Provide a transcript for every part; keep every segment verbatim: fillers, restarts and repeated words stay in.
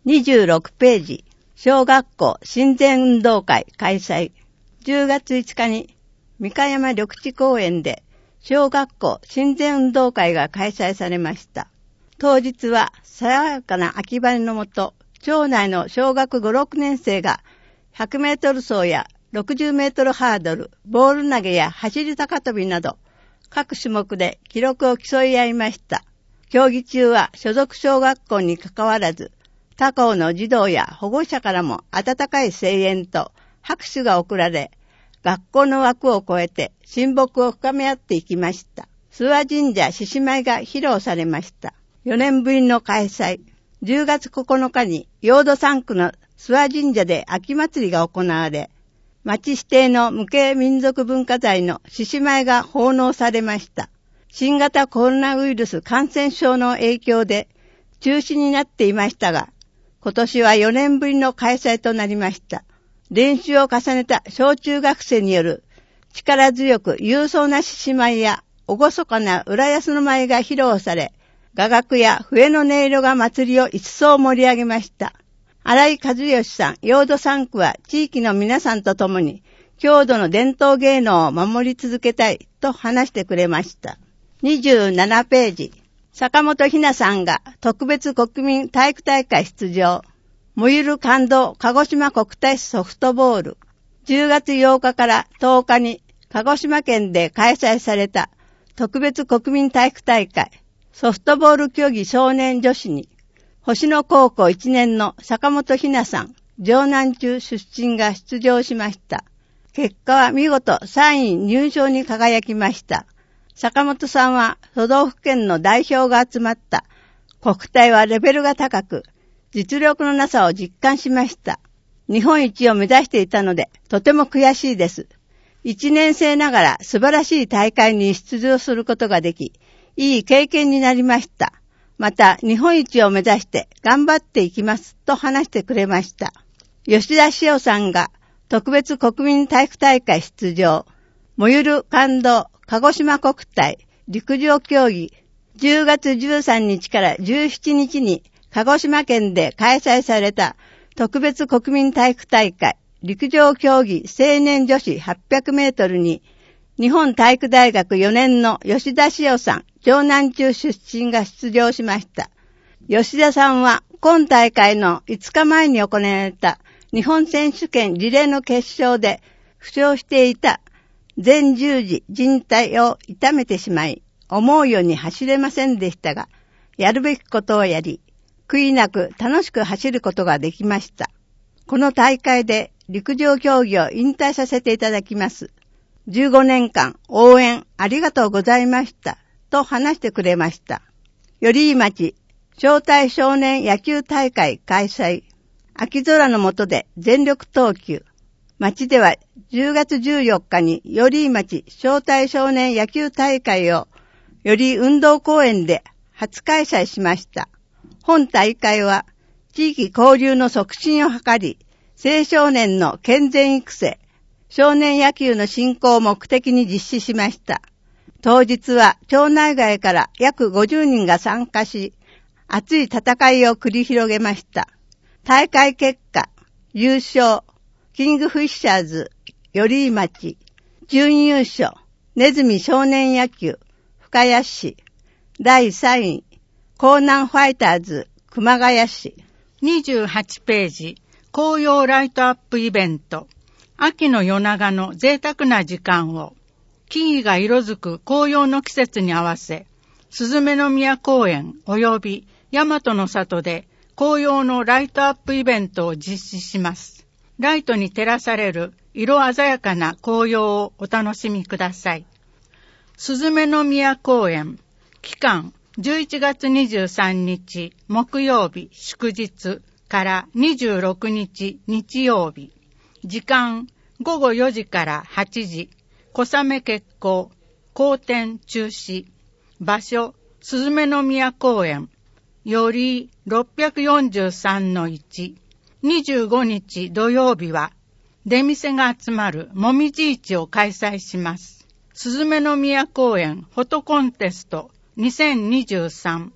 にじゅうろくページ、小学校親善運動会開催。じゅうがついつかに三河山緑地公園で小学校親善運動会が開催されました。当日は爽やかな秋晴れのもと、町内の小学ご、ろくねん生がひゃくメートル走やろくじゅうメートルハードル、ボール投げや走り高跳びなど、各種目で記録を競い合いました。競技中は所属小学校に関わらず、他校の児童や保護者からも温かい声援と拍手が送られ、学校の枠を超えて親睦を深め合っていきました。諏訪神社獅子舞が披露されました。よねんぶりの開催。じゅうがつここのかに陽土さんくの諏訪神社で秋祭りが行われ、町指定の無形民族文化財の獅子舞が奉納されました。新型コロナウイルス感染症の影響で中止になっていましたが、今年はよねんぶりの開催となりました。練習を重ねた小中学生による力強く勇壮な獅子舞や厳かな浦安の舞が披露され、雅楽や笛の音色が祭りを一層盛り上げました。新井和義さん、陽土さんくは地域の皆さんと共に郷土の伝統芸能を守り続けたいと話してくれました。にじゅうななページ。坂本ひなさんが特別国民体育大会出場。燃ゆる感動鹿児島国体ソフトボール。じゅうがつようかからとおかに鹿児島県で開催された特別国民体育大会ソフトボール競技少年女子に星野高校いちねんの坂本ひなさん、城南中出身が出場しました。結果は見事さんい入賞に輝きました。坂本さんは都道府県の代表が集まった国体はレベルが高く、実力のなさを実感しました。日本一を目指していたのでとても悔しいです。いちねん生ながら素晴らしい大会に出場することができ、いい経験になりました。また日本一を目指して頑張っていきますと話してくれました。吉田潮さんが特別国民体育大会出場。燃ゆる感動鹿児島国体陸上競技じゅうがつじゅうさんにちからじゅうしちにちに鹿児島県で開催された特別国民体育大会陸上競技青年女子はっぴゃくメートルに日本体育大学よねんの吉田潮さん、城南中出身が出場しました。吉田さんは今大会のいつかまえに行われた日本選手権リレーの決勝で負傷していた前十字靭帯を痛めてしまい、思うように走れませんでしたが、やるべきことをやり、悔いなく楽しく走ることができました。この大会で陸上競技を引退させていただきます。じゅうごねんかん応援ありがとうございましたと話してくれました。寄居町招待少年野球大会開催。秋空の下で全力投球。町ではじゅうがつじゅうよっかに寄居町招待少年野球大会を寄居運動公園で初開催しました。本大会は地域交流の促進を図り、青少年の健全育成、少年野球の振興を目的に実施しました。当日は町内外から約ごじゅうにんが参加し、熱い戦いを繰り広げました。大会結果、優勝、キングフィッシャーズ、寄居町、準優勝、ねずみ少年野球、深谷市、だいさんい、江南ファイターズ、熊谷市。 にじゅうはちページ、紅葉ライトアップイベント。秋の夜長の贅沢な時間を、木々が色づく紅葉の季節に合わせ、すずめの宮公園及び大和の里で紅葉のライトアップイベントを実施します。ライトに照らされる色鮮やかな紅葉をお楽しみください。すずめの宮公園、期間じゅういちがつにじゅうさんにち木曜日祝日からにじゅうろくにち日曜日。時間ごごよじからはちじ、小雨決行、好天中止。場所、すずめの宮公園、よりろっぴゃくよんじゅうさんのいち。にじゅうごにち土曜日は、出店が集まるもみじ市を開催します。すずめの宮公園フォトコンテストにせんにじゅうさん。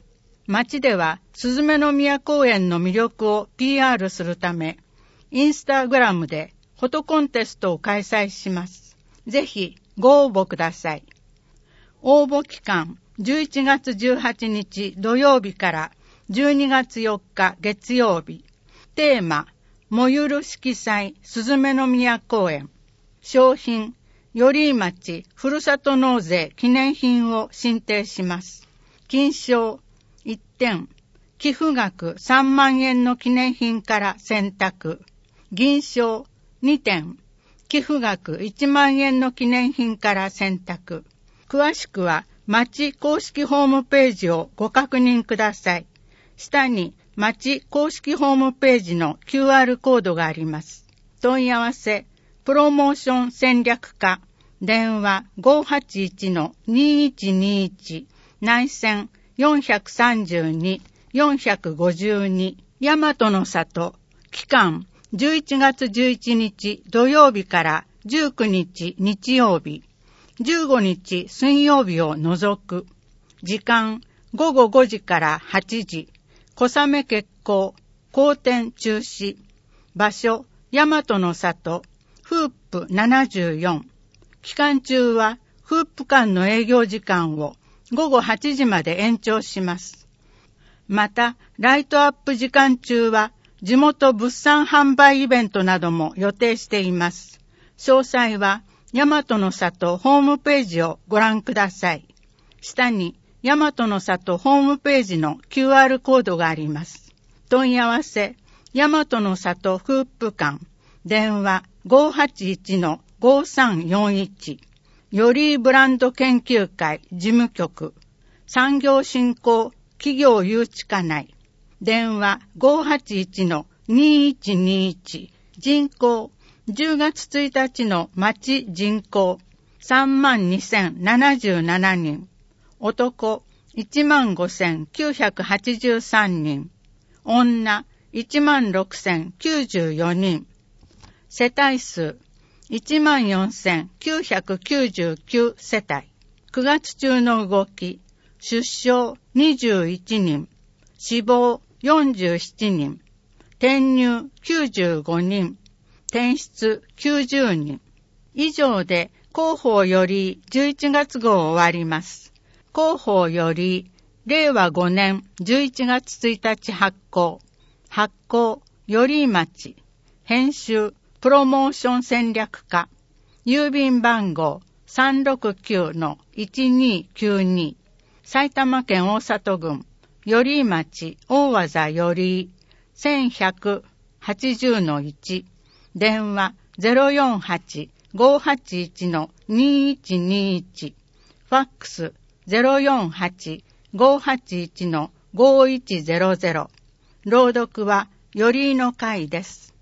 町ではすずめの宮公園の魅力を ピーアール するため、インスタグラムでフォトコンテストを開催します。ぜひご応募ください。応募期間じゅういちがつじゅうはちにち土曜日からじゅうにがつよっか月曜日。テーマ、燃ゆる色彩すずめの宮公園。商品、寄居町ふるさと納税記念品を進呈します。金賞いってん、寄付額さんまんえんの記念品から選択。銀賞にてん、寄付額いちまんえんの記念品から選択。詳しくは町公式ホームページをご確認ください。下に町公式ホームページの キューアール コードがあります。問い合わせ、プロモーション戦略課、電話 ごーはちいちのにいちにいち、内線よんさんに、よんごに、大和の里、期間じゅういちがつじゅういちにち土曜日からじゅうくにち日曜日、じゅうごにち水曜日を除く。時間ごごごじからはちじ、小雨決行、好天中止。場所、大和の里、フープななじゅうよん。期間中はフープ間の営業時間をごごはちじまで延長します。また、ライトアップ時間中は地元物産販売イベントなども予定しています。詳細は大和の里ホームページをご覧ください。下に大和の里ホームページの キューアール コードがあります。問い合わせ、大和の里フープ館、電話 ごーはちいちのごさんよんいち、よりブランド研究会事務局、産業振興企業誘致課内、電話 ごーはちいちのにいちにいち、人口じゅうがつついたちの町人口さんまんにせんななじゅうななにん、男いちまんごせんきゅうひゃくはちじゅうさんにん、女いちまんろくせんきゅうじゅうよにん、世帯数いちまんよんせんきゅうひゃくきゅうじゅうきゅう世帯。くがつ中の動き、出生にじゅういちにん、死亡よんじゅうななにん、転入きゅうじゅうごにん、転出きゅうじゅうにん。以上で広報よりじゅういちがつ号を終わります。広報よりれいわごねんじゅういちがつついたち発行。発行、寄居町。編集、プロモーション戦略課。郵便番号 さんろくきゅうのいちにきゅうに。埼玉県大里郡、寄居町大和寄居せんひゃくはちじゅうのいち。電話 ゼロよんはち ごーはちいちのにいちにいち。ファックス ゼロよんはち ごーはちいちのごいちゼロゼロ。朗読は寄居の会です。